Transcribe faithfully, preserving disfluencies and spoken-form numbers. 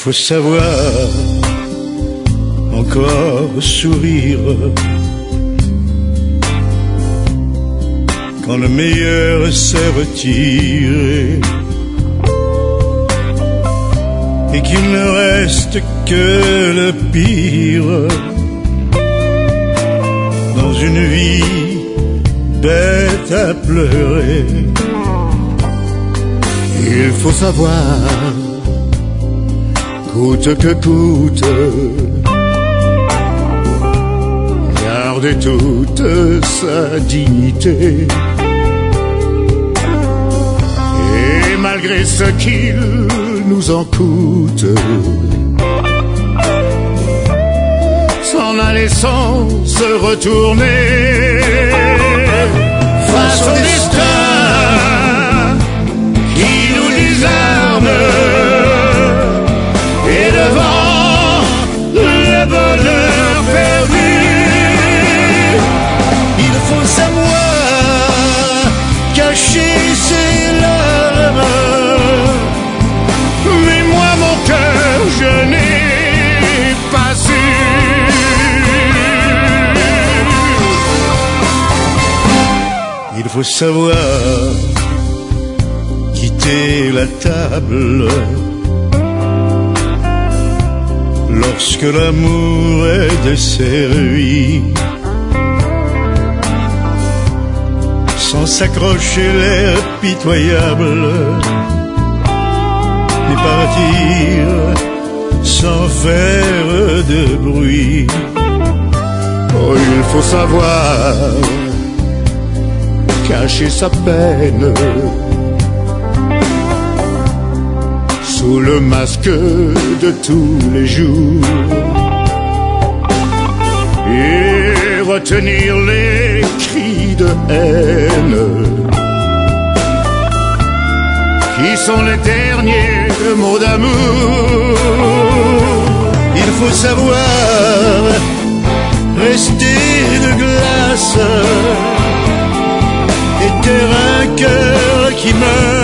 faut savoir encore sourire quand le meilleur s'est retiré et qu'il ne reste que le pire dans une vie bête à pleurer. Il faut savoir, coûte que coûte, garder toute sa dignité. Et malgré ce qu'il nous en coûte, s'en aller sans se retourner face au destin qui nous désarme. Et devant le bonheur perdu, il faut savoir cacher ses larmes. Mais moi mon cœur je n'ai pas su. Il faut savoir quitter la table lorsque l'amour est desservi, sans s'accrocher l'air pitoyable, mais partir sans faire de bruit. Oh, il faut savoir cacher sa peine sous le masque de tous les jours et retenir les cris de haine qui sont les derniers mots d'amour. Il faut savoir rester de glace et taire un cœur qui meurt